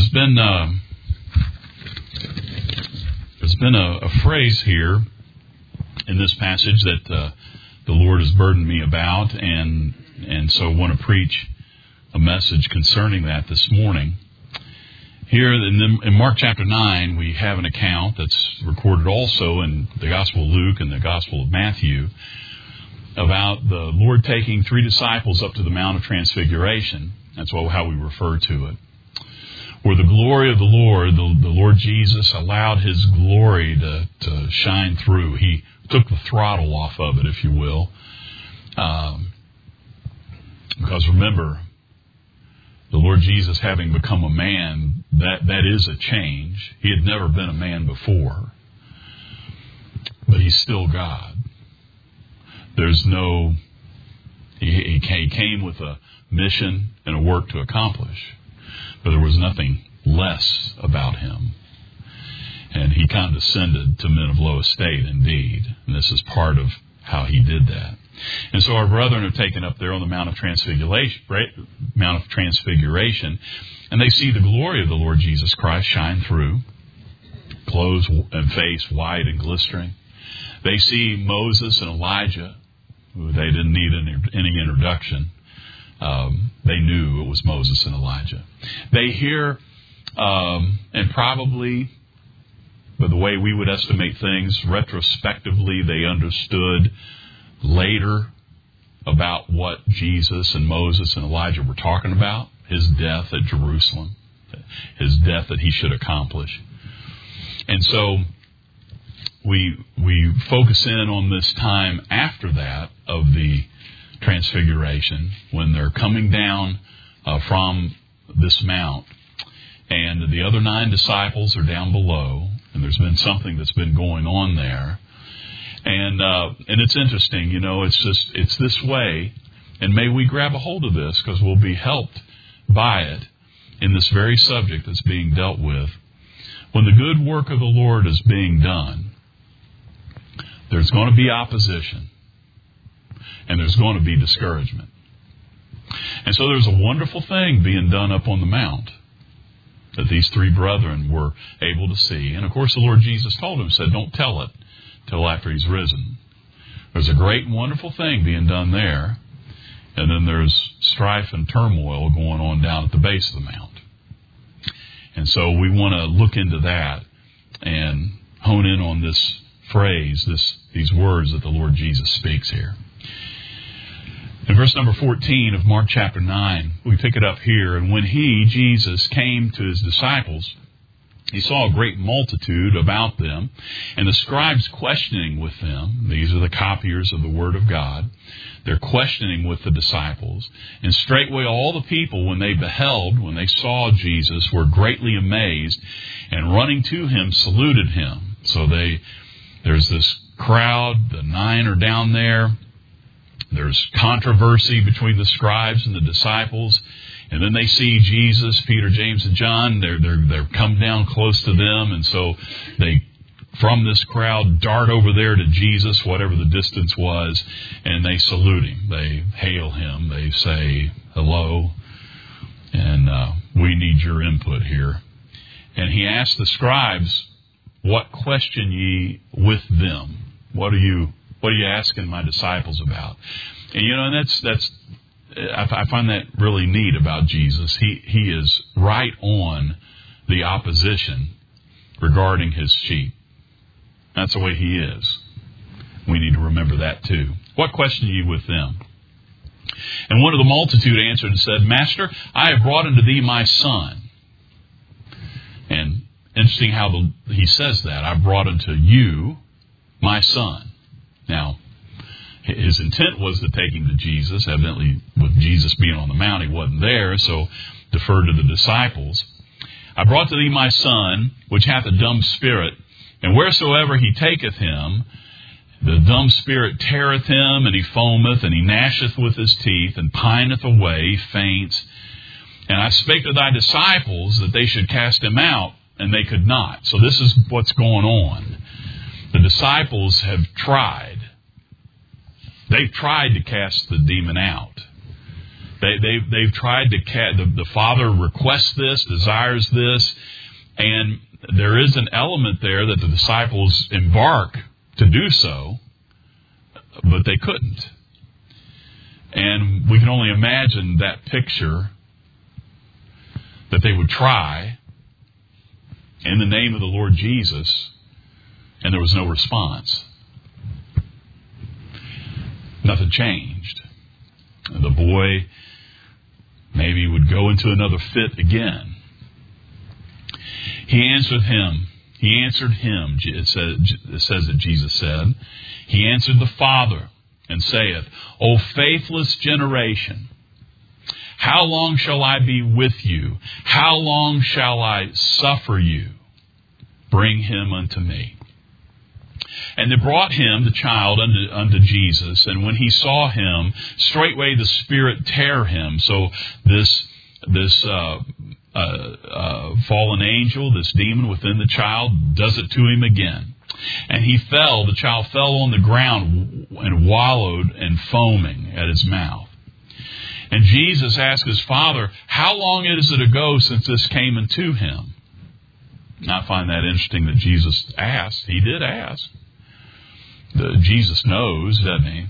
There's been a phrase here in this passage that the Lord has burdened me about, and so I want to preach a message concerning that this morning. Here in Mark chapter 9, we have an account that's recorded also in the Gospel of Luke and the Gospel of Matthew about the Lord taking 3 disciples up to the Mount of Transfiguration. That's how we refer to it. Where the glory of the Lord Jesus allowed His glory to shine through. He took the throttle off of it, if you will. Because remember, the Lord Jesus having become a man, that is a change. He had never been a man before. But He's still God. There's no... He came with a mission and a work to accomplish. But there was nothing less about Him. And He condescended to men of low estate indeed. And this is part of how He did that. And so our brethren are taken up there on the Mount of Transfiguration, and they see the glory of the Lord Jesus Christ shine through, clothes and face white and glistering. They see Moses and Elijah, who they didn't need any introduction. They knew it was Moses and Elijah. They hear, and probably, by the way we would estimate things, retrospectively they understood later about what Jesus and Moses and Elijah were talking about. His death at Jerusalem. His death that He should accomplish. And so we focus in on this time after that of the Transfiguration, when they're coming down from this mount, and the other 9 disciples are down below, and there's been something that's been going on there, and it's interesting, it's this way, and may we grab a hold of this, because we'll be helped by it in this very subject that's being dealt with. When the good work of the Lord is being done, there's going to be opposition. And there's going to be discouragement. And so there's a wonderful thing being done up on the mount that these 3 brethren were able to see. And of course the Lord Jesus told them, said, don't tell it till after He's risen. There's a great and wonderful thing being done there. And then there's strife and turmoil going on down at the base of the mount. And so we want to look into that and hone in on this phrase, these words that the Lord Jesus speaks here. In verse number 14 of Mark chapter 9, we pick it up here. And when He, Jesus, came to His disciples, He saw a great multitude about them, and the scribes questioning with them. These are the copiers of the Word of God. They're questioning with the disciples. And straightway all the people, when they saw Jesus, were greatly amazed, and running to Him, saluted Him. So there's this crowd, the 9 are down there. There's controversy between the scribes and the disciples. And then they see Jesus, Peter, James, and John. They're come down close to them. And so they, from this crowd, dart over there to Jesus, whatever the distance was, and they salute Him. They hail Him. They say, hello, and we need your input here. And He asked the scribes, what question ye with them? What are you asking my disciples about? And and that's I find that really neat about Jesus. He is right on the opposition regarding His sheep. That's the way He is. We need to remember that too. What question ye with them? And one of the multitude answered and said, Master, I have brought unto thee my son. And interesting how he says that. I brought unto you my son. Now, his intent was to take him to Jesus. Evidently, with Jesus being on the mount, He wasn't there, so deferred to the disciples. I brought to thee my son, which hath a dumb spirit, and wheresoever he taketh him, the dumb spirit teareth him, and he foameth, and he gnasheth with his teeth, and pineth away, faints. And I spake to thy disciples that they should cast him out, and they could not. So this is what's going on. The disciples have tried. They've tried to cast the demon out. They've tried to the Father requests this, desires this, and there is an element there that the disciples embark to do so, but they couldn't. And we can only imagine that picture, that they would try in the name of the Lord Jesus, and there was no response. Nothing changed. The boy maybe would go into another fit again. He answered him, it says that Jesus said, he answered the Father and saith, O faithless generation, how long shall I be with you? How long shall I suffer you? Bring him unto me. And they brought him, the child, unto Jesus. And when he saw him, straightway the spirit tear him. So this fallen angel, this demon within the child, does it to him again. And the child fell on the ground and wallowed and foaming at his mouth. And Jesus asked his father, how long is it ago since this came into him? And I find that interesting that Jesus asked. He did ask. Jesus knows, doesn't he?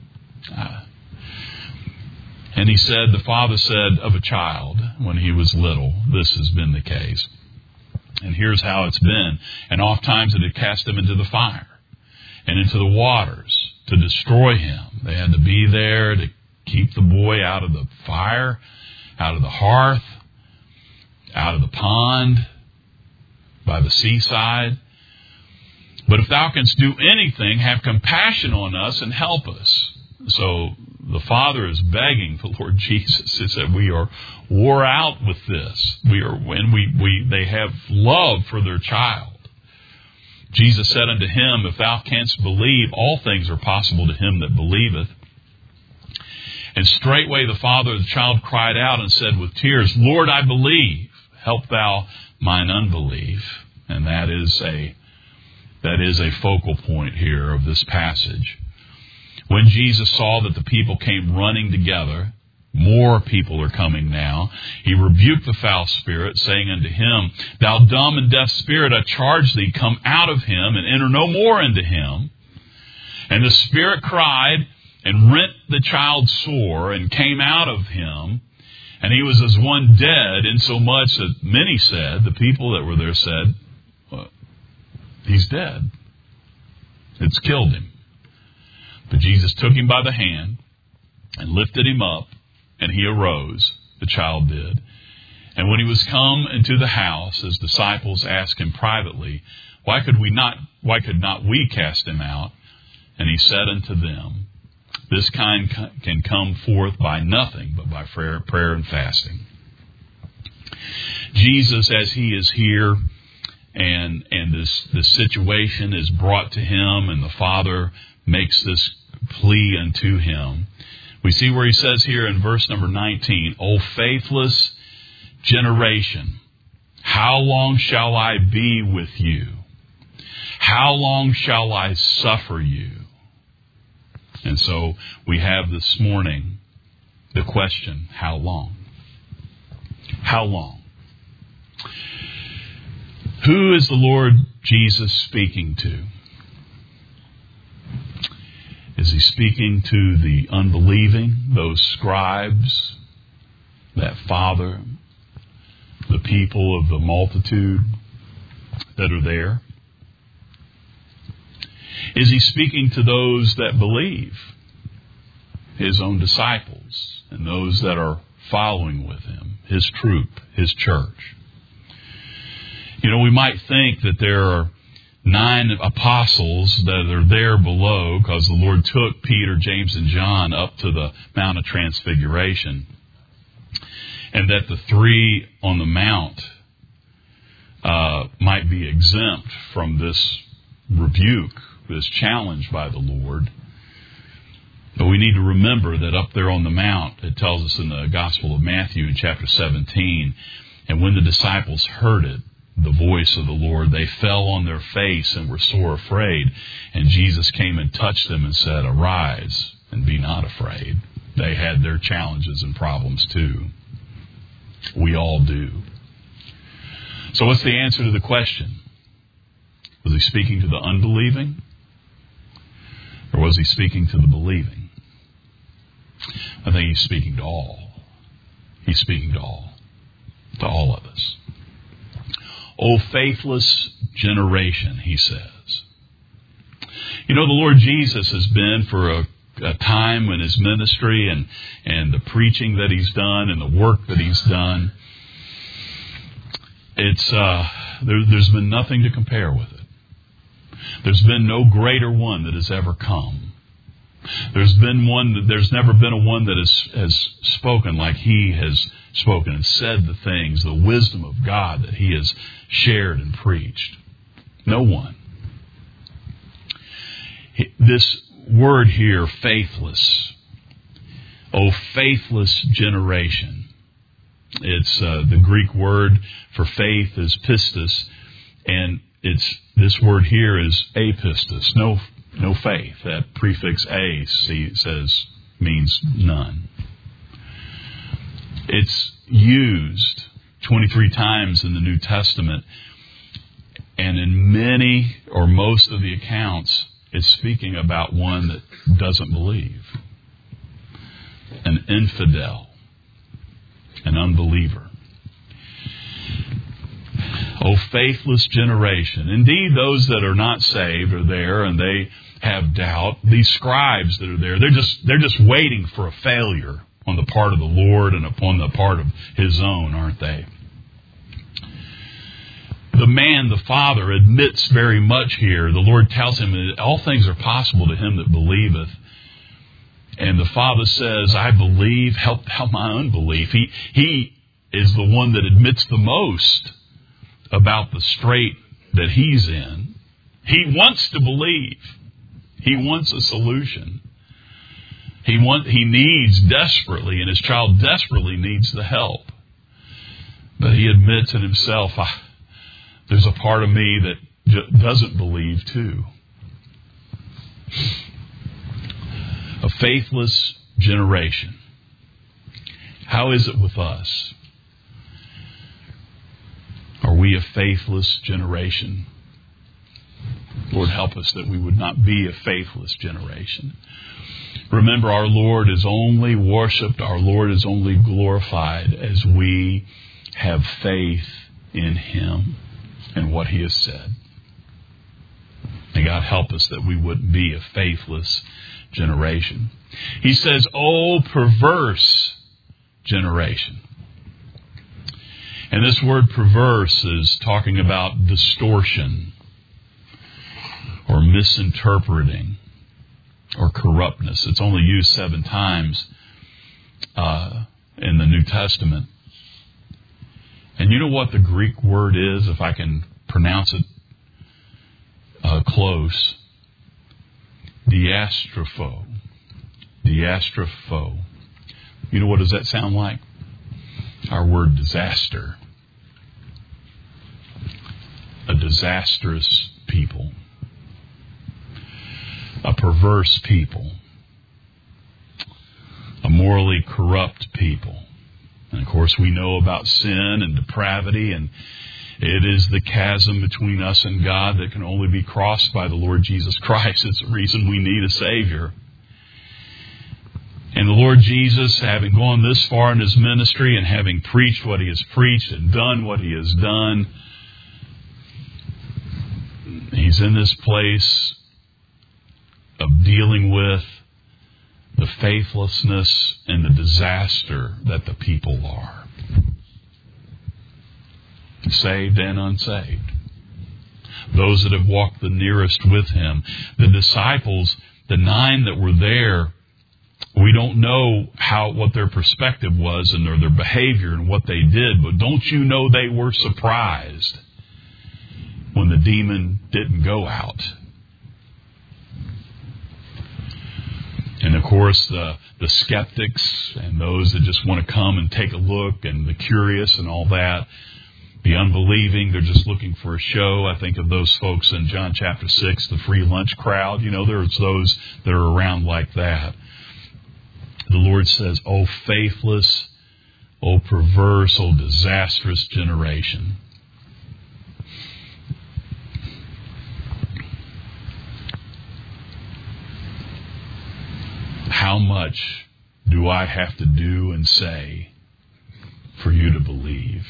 And he said, the father said of a child when he was little, this has been the case. And here's how it's been. And oft times it had cast him into the fire and into the waters to destroy him. They had to be there to keep the boy out of the fire, out of the hearth, out of the pond, by the seaside. But if thou canst do anything, have compassion on us and help us. So the Father is begging the Lord Jesus. It said we are wore out with this. They have love for their child. Jesus said unto him, if thou canst believe, all things are possible to him that believeth. And straightway the father of the child cried out and said with tears, Lord, I believe. Help thou mine unbelief. And that is a focal point here of this passage. When Jesus saw that the people came running together, more people are coming now, he rebuked the foul spirit, saying unto him, Thou dumb and deaf spirit, I charge thee, come out of him, and enter no more into him. And the spirit cried, and rent the child sore, and came out of him. And he was as one dead, insomuch that many said, the people that were there said, he's dead. It's killed him. But Jesus took him by the hand and lifted him up, and he arose. The child did. And when he was come into the house, his disciples asked him privately, Why could not we cast him out? And he said unto them, This kind can come forth by nothing but by prayer and fasting. Jesus, as he is here, and this situation is brought to him, and the Father makes this plea unto him. We see where he says here in verse number 19, O faithless generation, how long shall I be with you? How long shall I suffer you? And so we have this morning the question, how long? How long? Who is the Lord Jesus speaking to? Is he speaking to the unbelieving, those scribes, that father, the people of the multitude that are there? Is he speaking to those that believe, his own disciples, and those that are following with him, his troop, his church? You know, we might think that there are 9 apostles that are there below because the Lord took Peter, James, and John up to the Mount of Transfiguration, and that the 3 on the Mount might be exempt from this rebuke, this challenge by the Lord. But we need to remember that up there on the Mount, it tells us in the Gospel of Matthew in chapter 17, and when the disciples heard it, the voice of the Lord, they fell on their face and were sore afraid. And Jesus came and touched them and said, Arise and be not afraid. They had their challenges and problems too. We all do. So what's the answer to the question? Was he speaking to the unbelieving? Or was he speaking to the believing? I think he's speaking to all. He's speaking to all of us. O faithless generation, he says. You know, the Lord Jesus has been for a time in his ministry and the preaching that he's done and the work that he's done. It's there's been nothing to compare with it. There's been no greater one that has ever come. There's never been a one that has spoken like he has spoken and said the things, the wisdom of God that he has shared and preached. No one. This word here, faithless. Oh, faithless generation. It's the Greek word for faith is pistis, and this word here is apistis. No faith. That prefix a means none. It's used 23 times in the New Testament, and in many or most of the accounts, it's speaking about one that doesn't believe, an infidel, an unbeliever. Oh, faithless generation. Indeed, those that are not saved are there and they have doubt. These scribes that are there, they're just waiting for a failure on the part of the Lord and upon the part of his own, aren't they? The man, the Father, admits very much here. The Lord tells him that all things are possible to him that believeth. And the Father says, I believe, help my unbelief. He is the one that admits the most about the strait that he's in. He wants to believe. He wants a solution. He needs desperately, and his child desperately needs the help. But he admits in himself, there's a part of me that doesn't believe too. A faithless generation. How is it with us? Are we a faithless generation? Lord, help us that we would not be a faithless generation. Remember, our Lord is only worshipped, our Lord is only glorified as we have faith in him and what he has said. May God help us that we wouldn't be a faithless generation. He says, oh, perverse generation. And this word perverse is talking about distortion or misinterpreting or corruptness. It's only used 7 times in the New Testament. And you know what the Greek word is, if I can pronounce it close? Diastropho. Diastropho. You know what does that sound like? Our word disaster. A disastrous people. A perverse people. A morally corrupt people. And of course we know about sin and depravity, and it is the chasm between us and God that can only be crossed by the Lord Jesus Christ. It's the reason we need a Savior. And the Lord Jesus, having gone this far in his ministry and having preached what he has preached and done what he has done, he's in this place of dealing with the faithlessness and the disaster that the people are. Saved and unsaved. Those that have walked the nearest with him. The disciples, the 9 that were there, we don't know what their perspective was and their behavior and what they did, but don't you know they were surprised when the demon didn't go out? And of course, the skeptics and those that just want to come and take a look, and the curious and all that, the unbelieving, they're just looking for a show. I think of those folks in John chapter 6, the free lunch crowd. You know, there's those that are around like that. The Lord says, "O faithless, O perverse, O disastrous generation." How much do I have to do and say for you to believe?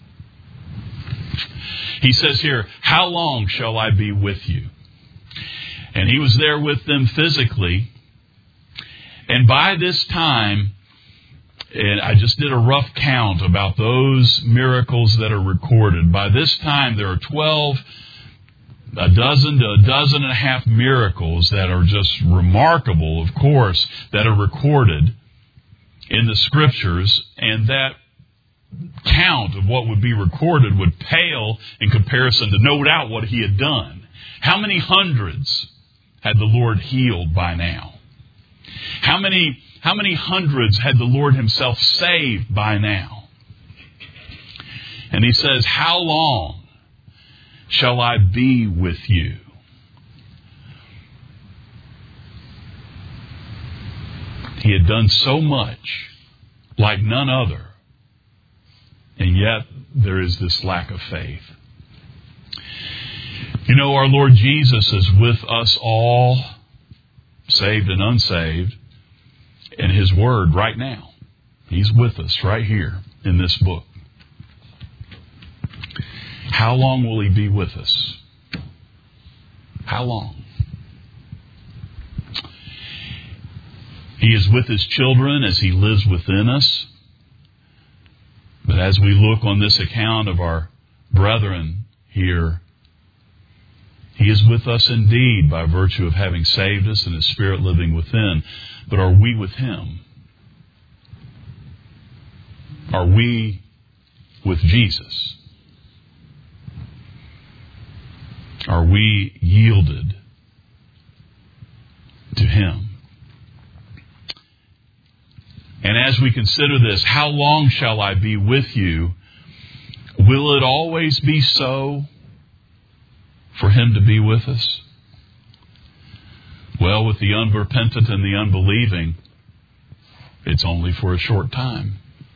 He says here, "How long shall I be with you?" And he was there with them physically. And by this time, and I just did a rough count about those miracles that are recorded. By this time, there are 12, a dozen to a dozen and a half miracles that are just remarkable, of course, that are recorded in the Scriptures. And that count of what would be recorded would pale in comparison to no doubt what he had done. How many hundreds had the Lord healed by now? How many hundreds had the Lord himself saved by now? And he says, "How long shall I be with you?" He had done so much like none other, and yet there is this lack of faith. You know, our Lord Jesus is with us all, saved and unsaved, in His Word right now. He's with us right here in this book. How long will He be with us? How long? He is with His children as He lives within us. But as we look on this account of our brethren here, He is with us indeed by virtue of having saved us and His Spirit living within. But are we with Him? Are we with Jesus? Are we yielded to Him? And as we consider this, how long shall I be with you? Will it always be so for Him to be with us? Well, with the unrepentant and the unbelieving, it's only for a short time.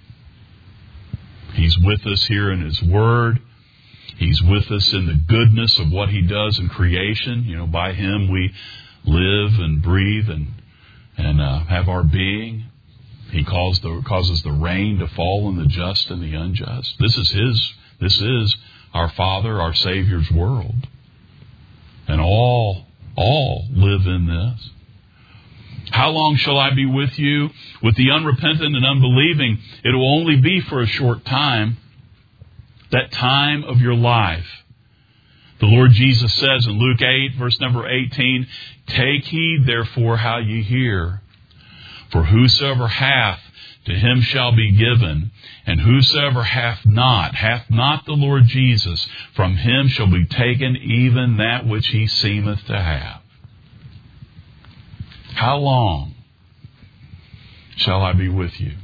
He's with us here in His Word. He's with us in the goodness of what He does in creation. You know, by Him we live and breathe and have our being. He causes the rain to fall on the just and the unjust. This is our Father, our Savior's world. And all live in this. How long shall I be with you? With the unrepentant and unbelieving, it will only be for a short time. That time of your life. The Lord Jesus says in Luke 8, verse number 18, "Take heed therefore how ye hear. For whosoever hath, to him shall be given. And whosoever hath not the Lord Jesus, from him shall be taken even that which he seemeth to have." How long shall I be with you?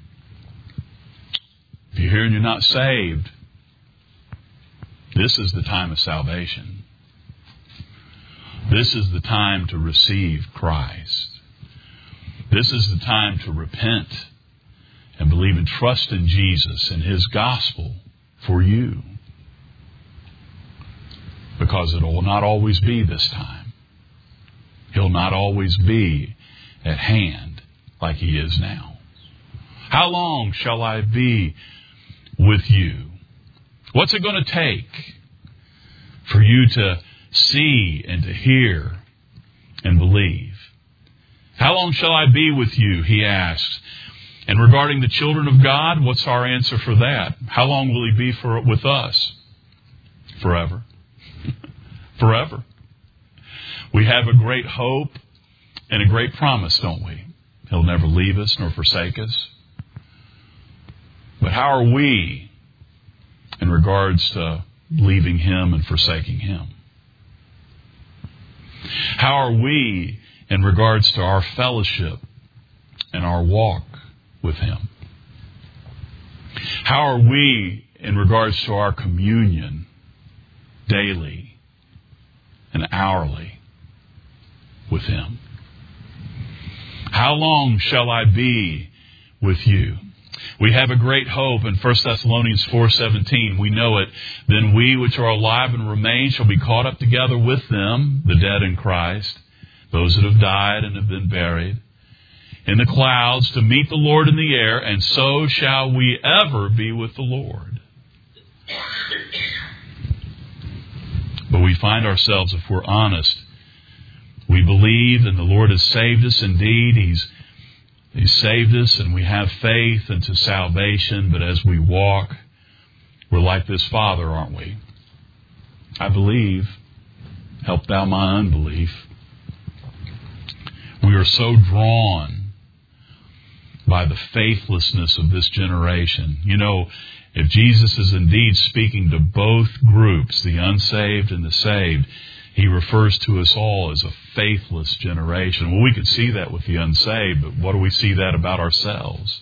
If you're here and you're not saved, this is the time of salvation. This is the time to receive Christ. This is the time to repent and believe and trust in Jesus and His gospel for you. Because it will not always be this time. He'll not always be at hand like He is now. How long shall I be with you? What's it going to take for you to see and to hear and believe? How long shall I be with you, He asks. And regarding the children of God, what's our answer for that? How long will He be with us? Forever. Forever. We have a great hope and a great promise, don't we? He'll never leave us nor forsake us. But how are we in regards to leaving Him and forsaking Him? How are we in regards to our fellowship and our walk with Him? How are we in regards to our communion daily and hourly with Him? How long shall I be with you? We have a great hope in 1 Thessalonians 4:17. We know it. Then we which are alive and remain shall be caught up together with them, the dead in Christ, those that have died and have been buried, in the clouds to meet the Lord in the air, and so shall we ever be with the Lord. But we find ourselves, if we're honest, we believe and the Lord has saved us. Indeed, He's saved us and we have faith unto salvation. But as we walk, we're like this father, aren't we? I believe. Help thou my unbelief. We are so drawn by the faithlessness of this generation. You know, if Jesus is indeed speaking to both groups, the unsaved and the saved, He refers to us all as a faithless generation. Well, we could see that with the unsaved, but what do we see that about ourselves?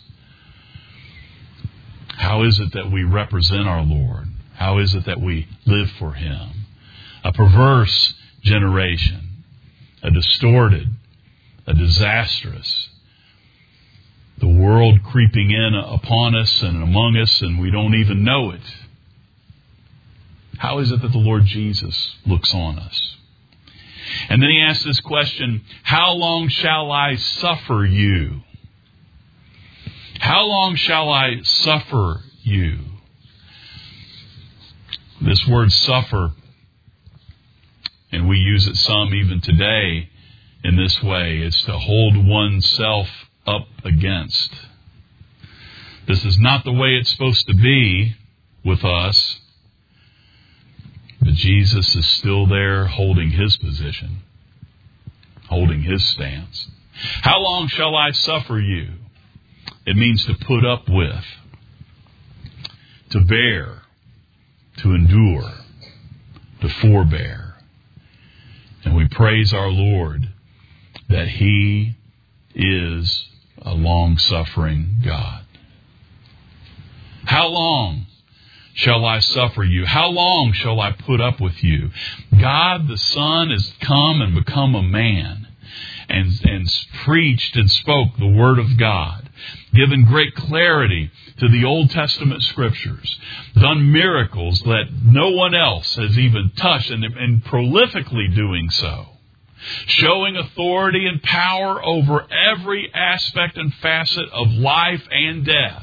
How is it that we represent our Lord? How is it that we live for Him? A perverse generation, a distorted, a disastrous, the world creeping in upon us and among us, and we don't even know it. How is it that the Lord Jesus looks on us? And then He asks this question, how long shall I suffer you? How long shall I suffer you? This word suffer, and we use it some even today in this way, is to hold oneself up against. This is not the way it's supposed to be with us. But Jesus is still there holding His position, holding His stance. How long shall I suffer you? It means to put up with, to bear, to endure, to forbear. And we praise our Lord that He is a long-suffering God. How long shall I suffer you? How long shall I put up with you? God the Son has come and become a man and preached and spoke the Word of God, given great clarity to the Old Testament Scriptures, done miracles that no one else has even touched, and prolifically doing so, showing authority and power over every aspect and facet of life and death.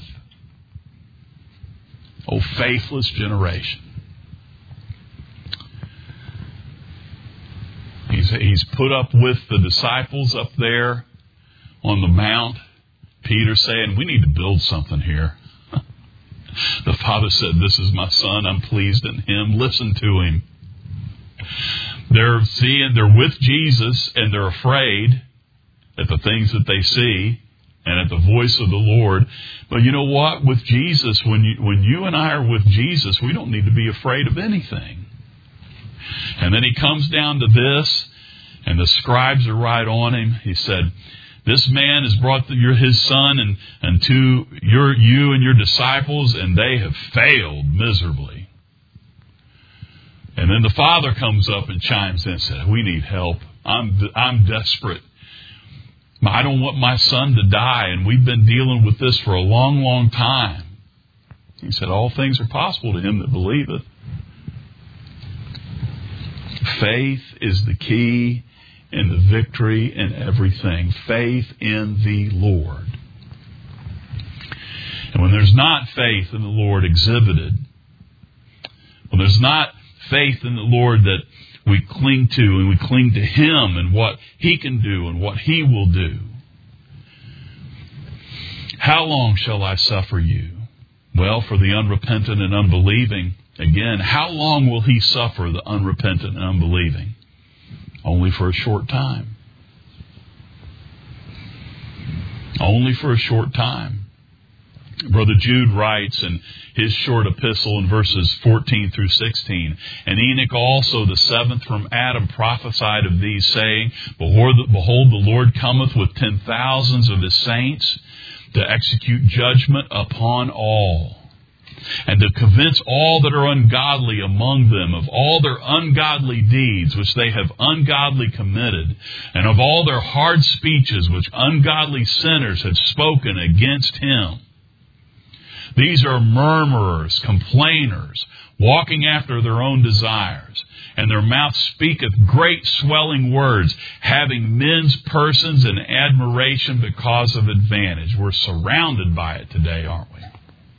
Oh, faithless generation. He's put up with the disciples up there on the mount. Peter saying, we need to build something here. The Father said, this is my Son. I'm pleased in Him. Listen to Him. They're with Jesus and they're afraid at the things that they see and at the voice of the Lord. But you know what? With Jesus, when you and I are with Jesus, we don't need to be afraid of anything. And then He comes down to this, and the scribes are right on Him. He said, this man has brought His Son and to you and your disciples, and they have failed miserably. And then the Father comes up and chimes in and says, we need help. I'm desperate. I don't want my son to die, and we've been dealing with this for a long, long time. He said, all things are possible to him that believeth. Faith is the key in the victory in everything. Faith in the Lord. And when there's not faith in the Lord exhibited, when there's not faith in the Lord that we cling to, and we cling to Him and what He can do and what He will do. How long shall I suffer you? Well, for the unrepentant and unbelieving, again, how long will He suffer the unrepentant and unbelieving? Only for a short time. Only for a short time. Brother Jude writes in his short epistle in verses 14 through 16, and Enoch also, the seventh from Adam, prophesied of these, saying, Behold, the Lord cometh with 10,000s of His saints to execute judgment upon all. and to convince all that are ungodly among them of all their ungodly deeds which they have ungodly committed, and of all their hard speeches which ungodly sinners have spoken against him. These are murmurers, complainers, walking after their own desires, and their mouth speaketh great swelling words, having men's persons in admiration because of advantage. We're surrounded by it today, aren't we?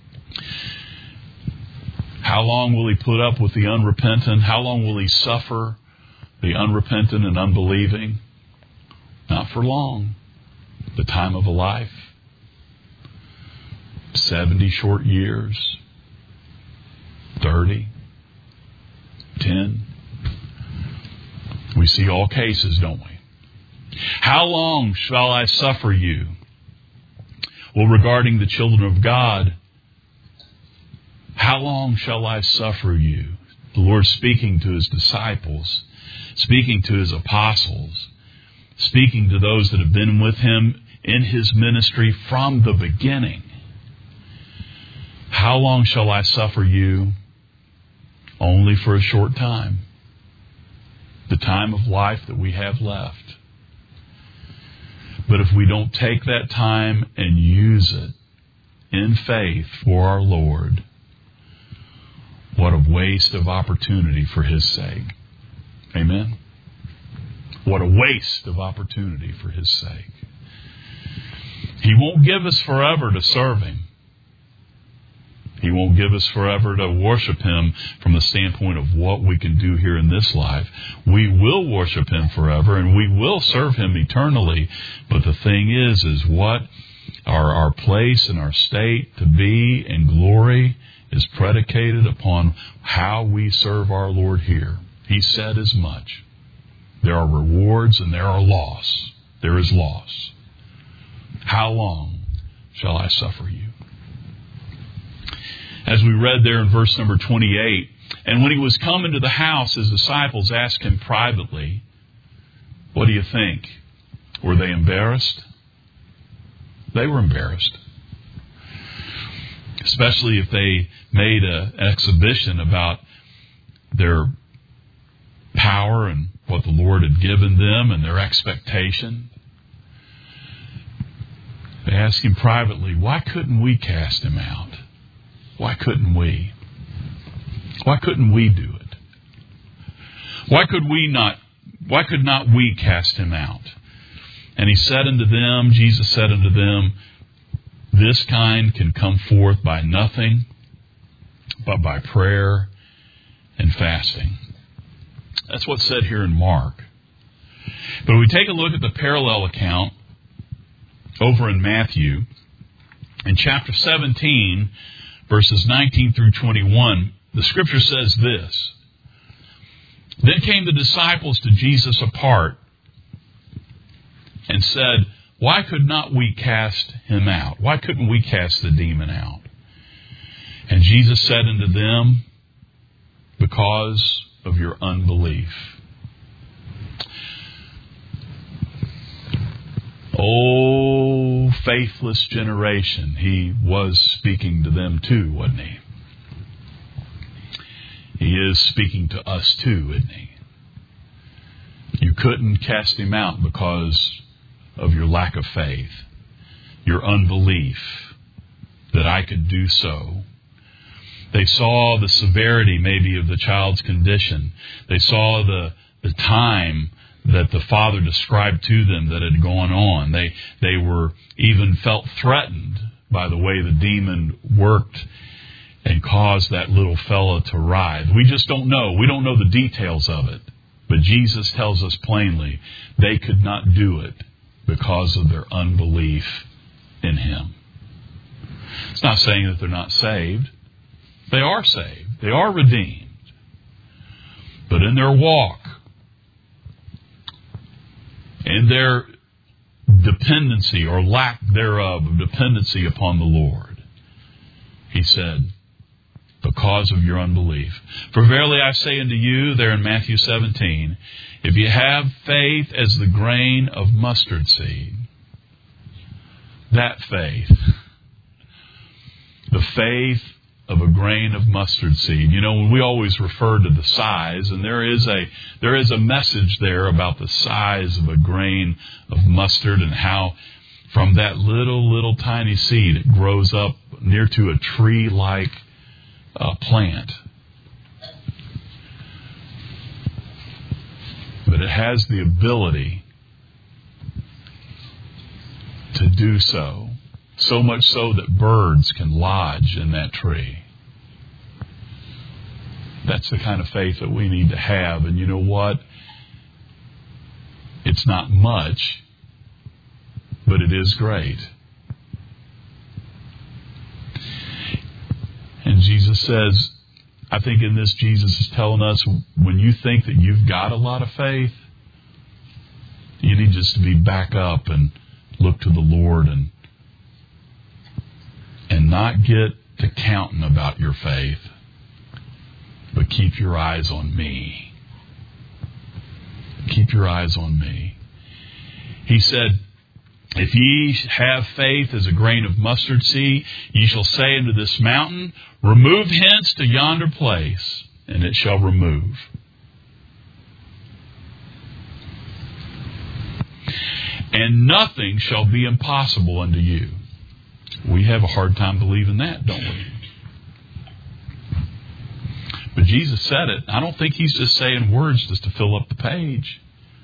How long will he put up with the unrepentant? How long will he suffer the unrepentant and unbelieving? Not for long. The time of a life. 70 short years. 30. 10. We see all cases, don't we? How long shall I suffer you? Well, regarding the children of God, how long shall I suffer you? The Lord speaking to his disciples, speaking to his apostles, speaking to those that have been with him in his ministry from the beginning. How long shall I suffer you? Only for a short time. The time of life that we have left. But if we don't take that time and use it in faith for our Lord, what a waste of opportunity for his sake. Amen? What a waste of opportunity for his sake. He won't give us forever to serve him. He won't give us forever to worship him from the standpoint of what we can do here in this life. We will worship him forever and we will serve him eternally. But the thing is what our place and our state to be in glory is predicated upon how we serve our Lord here. He said as much. There are rewards and there are loss. There is loss. How long shall I suffer you? As we read there in verse number 28, and when he was come into the house, his disciples asked him privately, what do you think? Were they embarrassed? They were embarrassed. Especially if they made an exhibition about their power and what the Lord had given them and their expectation. They asked him privately, why couldn't we cast him out? Why couldn't we? Why couldn't we do it? Why could not we cast him out? And he said unto them, Jesus said unto them, this kind can come forth by nothing but by prayer and fasting. That's what's said here in Mark. But if we take a look at the parallel account over in Matthew, in chapter 17, verses 19 through 21, the scripture says this. Then came the disciples to Jesus apart and said, why could not we cast him out? Why couldn't we cast the demon out? And Jesus said unto them, because of your unbelief. Oh, faithless generation. He was speaking to them too, wasn't he? He is speaking to us too, isn't he? You couldn't cast him out because of your lack of faith, your unbelief that I could do so. They saw the severity maybe of the child's condition. They saw the time that the father described to them that had gone on. They were even felt threatened by the way the demon worked and caused that little fellow to writhe. We just don't know. We don't know the details of it. But Jesus tells us plainly they could not do it because of their unbelief in him. It's not saying that they're not saved. They are saved. They are redeemed. But in their walk, in their dependency or lack thereof of dependency upon the Lord, he said, because of your unbelief. For verily I say unto you, there in Matthew 17, if you have faith as the grain of mustard seed, that faith, the faith of a grain of mustard seed. You know, we always refer to the size, and there is a message there about the size of a grain of mustard and how from that little tiny seed it grows up near to a tree-like plant. But it has the ability to do so. So much so that birds can lodge in that tree. That's the kind of faith that we need to have. And you know what? It's not much, but it is great. And Jesus says, I think in this Jesus is telling us, when you think that you've got a lot of faith, you need just to be back up and look to the Lord and not get to counting about your faith, but keep your eyes on me. Keep your eyes on me. He said, if ye have faith as a grain of mustard seed, ye shall say unto this mountain, remove hence to yonder place, and it shall remove. And nothing shall be impossible unto you. We have a hard time believing that, don't we? But Jesus said it. I don't think He's just saying words just to fill up the page.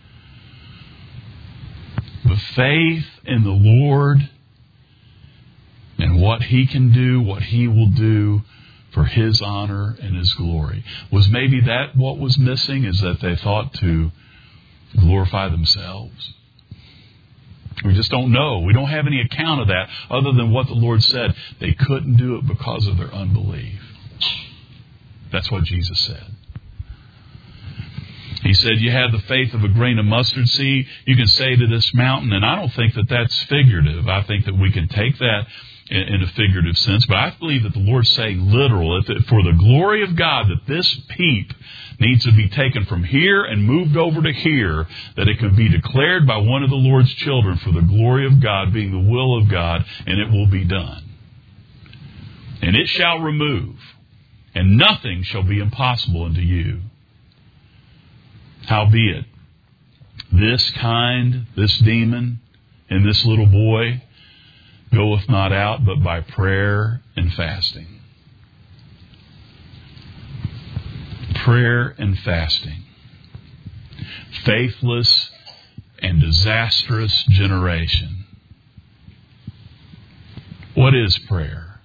But faith in the Lord and what He can do, what He will do for His honor and His glory. Was maybe that what was missing, is that they thought to glorify themselves? We just don't know. We don't have any account of that other than what the Lord said. They couldn't do it because of their unbelief. That's what Jesus said. He said, you have the faith of a grain of mustard seed. You can say to this mountain, and I don't think that that's figurative. I think that we can take that in a figurative sense. But I believe that the Lord's saying literal. For the glory of God, that this peep needs to be taken from here and moved over to here, that it can be declared by one of the Lord's children for the glory of God, being the will of God, and it will be done. And it shall remove, and nothing shall be impossible unto you. Howbeit, this demon, and this little boy goeth not out but by prayer and fasting. Prayer and fasting. Faithless and disastrous generation. What is prayer?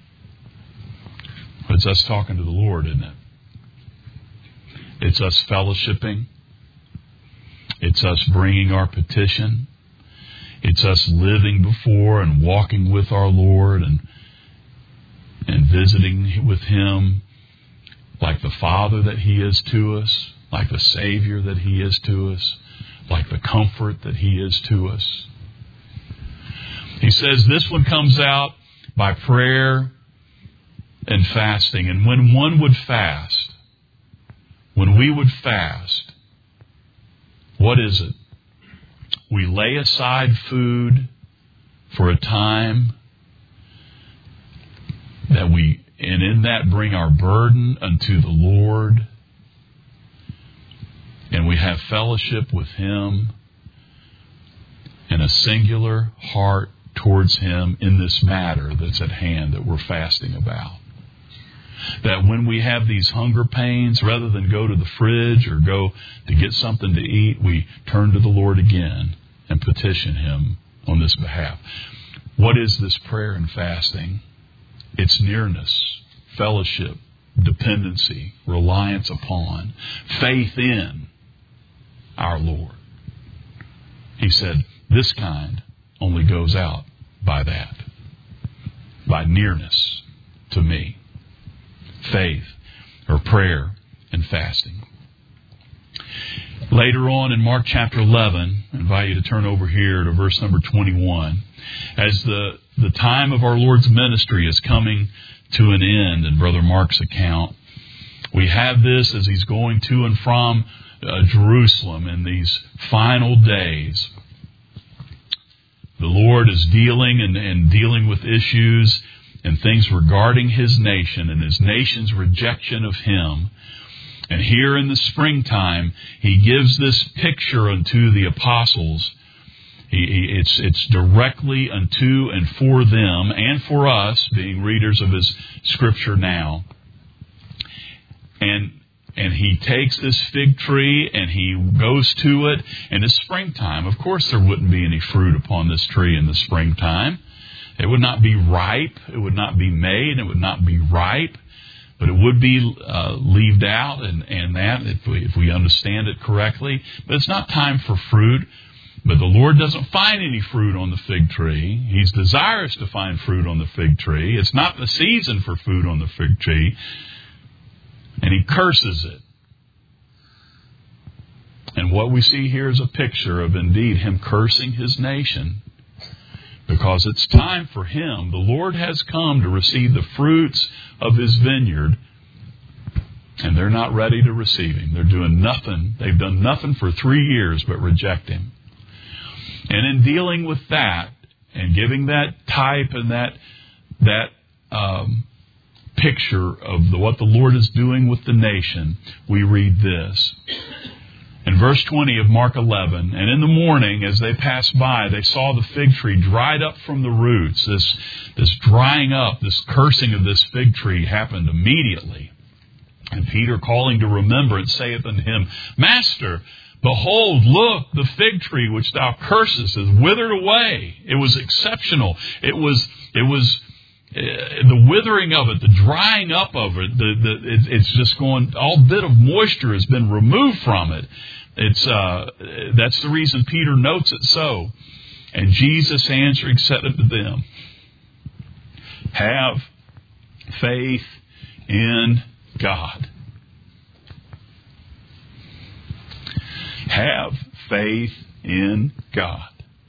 It's us talking to the Lord, isn't it? It's us fellowshipping. It's us bringing our petition. It's us living before and walking with our Lord and visiting with Him like the Father that He is to us, like the Savior that He is to us, like the comfort that He is to us. He says this one comes out by prayer and fasting. And when one would fast, when we would fast, what is it? We lay aside food for a time and in that bring our burden unto the Lord, and we have fellowship with Him and a singular heart towards Him in this matter that's at hand that we're fasting about. That when we have these hunger pains, rather than go to the fridge or go to get something to eat, we turn to the Lord again and petition Him on this behalf. What is this prayer and fasting? It's nearness, fellowship, dependency, reliance upon, faith in our Lord. He said, this kind only goes out by that, by nearness to me. Faith or prayer and fasting. Later on in Mark chapter 11, I invite you to turn over here to verse number 21. As the time of our Lord's ministry is coming to an end in Brother Mark's account, we have this as He's going to and from Jerusalem in these final days. The Lord is dealing and dealing with issues and things regarding his nation and his nation's rejection of him. And here in the springtime, he gives this picture unto the apostles. It's directly unto and for them and for us, being readers of his Scripture now. And he takes this fig tree and he goes to it. And it's springtime. Of course, there wouldn't be any fruit upon this tree in the springtime. It would not be ripe. It would not be made. It would not be ripe. But it would be leaved out, and that, if we understand it correctly. But it's not time for fruit. But the Lord doesn't find any fruit on the fig tree. He's desirous to find fruit on the fig tree. It's not the season for fruit on the fig tree. And he curses it. And what we see here is a picture of, indeed, him cursing his nation. Because it's time for him. The Lord has come to receive the fruits of his vineyard. And they're not ready to receive him. They're doing nothing. They've done nothing for 3 years but reject him. And in dealing with that, and giving that type and that picture of what the Lord is doing with the nation, we read this. In verse 20 of Mark 11, and in the morning as they passed by, they saw the fig tree dried up from the roots. This drying up, this cursing of this fig tree happened immediately. And Peter, calling to remembrance, saith unto him, Master, behold, look, the fig tree which thou cursest is withered away. It was exceptional. It was the withering of it, the drying up of it, it's just going, all bit of moisture has been removed from it. That's the reason Peter notes it so. And Jesus answering said unto them, Have faith in God. Have faith in God.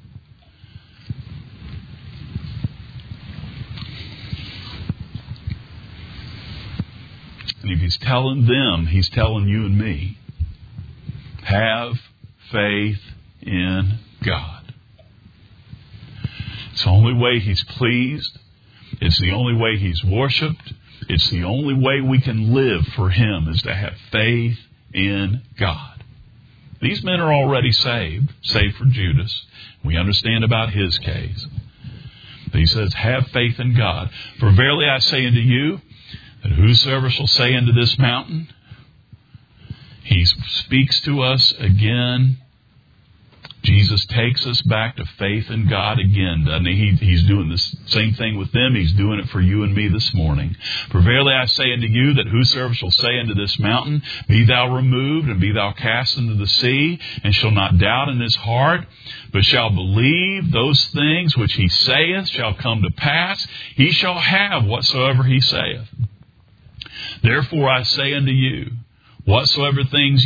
And if he's telling them, he's telling you and me, have faith in God. It's the only way he's pleased. It's the only way he's worshipped. It's the only way we can live for him, is to have faith in God. These men are already saved, save for Judas. We understand about his case. But he says, have faith in God. For verily I say unto you, that whosoever shall say unto this mountain, he speaks to us again. Jesus takes us back to faith in God again, doesn't he? He's doing the same thing with them. He's doing it for you and me this morning. For verily I say unto you, that whosoever shall say unto this mountain, Be thou removed, and be thou cast into the sea, and shall not doubt in his heart, but shall believe those things which he saith shall come to pass, he shall have whatsoever he saith. Therefore I say unto you, what things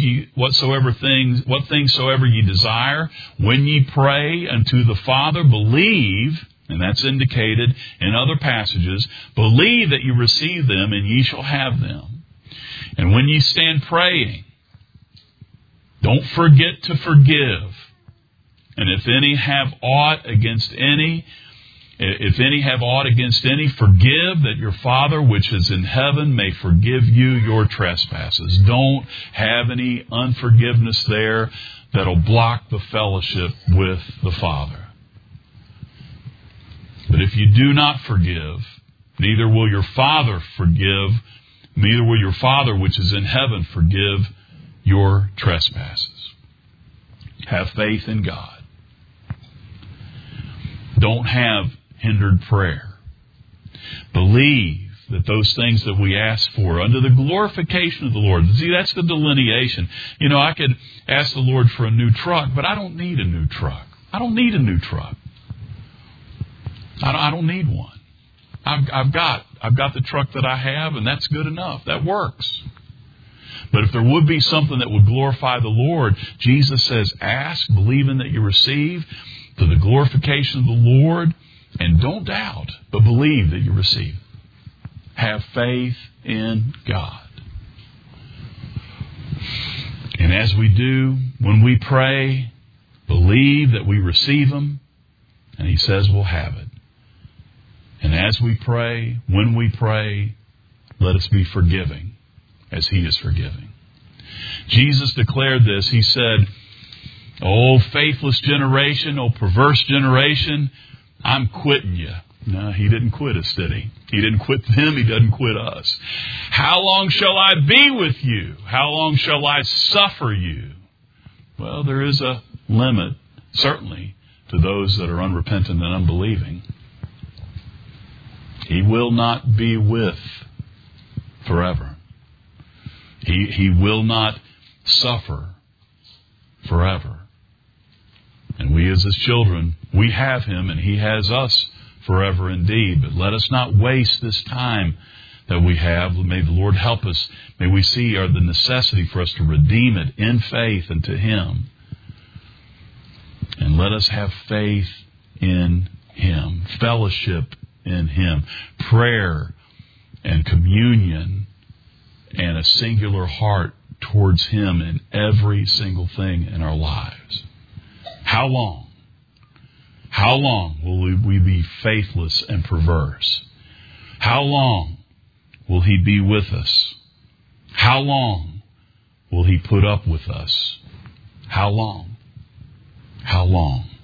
soever ye desire, when ye pray unto the Father, believe, and that's indicated in other passages, believe that you receive them, and ye shall have them. And when ye stand praying, don't forget to forgive. And if any have aught against any, forgive, that your Father which is in heaven may forgive you your trespasses. Don't have any unforgiveness there that'll block the fellowship with the Father. But if you do not forgive, neither will your Father which is in heaven forgive your trespasses. Have faith in God. Don't have hindered prayer. Believe that those things that we ask for under the glorification of the Lord. See, that's the delineation. I could ask the Lord for a new truck, but I don't need a new truck. I don't need a new truck. I don't need one. I've got the truck that I have, and that's good enough. That works. But if there would be something that would glorify the Lord, Jesus says, ask, believing that you receive, to the glorification of the Lord, and don't doubt, but believe that you receive. Have faith in God. And as we do, when we pray, believe that we receive them, and he says we'll have it. And as we pray, when we pray, let us be forgiving as He is forgiving. Jesus declared this. He said, "Oh, faithless generation, oh, perverse generation, I'm quitting you." No, He didn't quit us, did He? He didn't quit them. He doesn't quit us. "How long shall I be with you? How long shall I suffer you?" Well, there is a limit, certainly, to those that are unrepentant and unbelieving. He will not be with forever. He will not suffer forever. And we as His children, we have Him and He has us forever indeed. But let us not waste this time that we have. May the Lord help us. May we see the necessity for us to redeem it in faith unto Him. And let us have faith in Him, fellowship in Him, prayer and communion and a singular heart towards Him in every single thing in our lives. How long? How long will we be faithless and perverse? How long will He be with us? How long will He put up with us? How long? How long?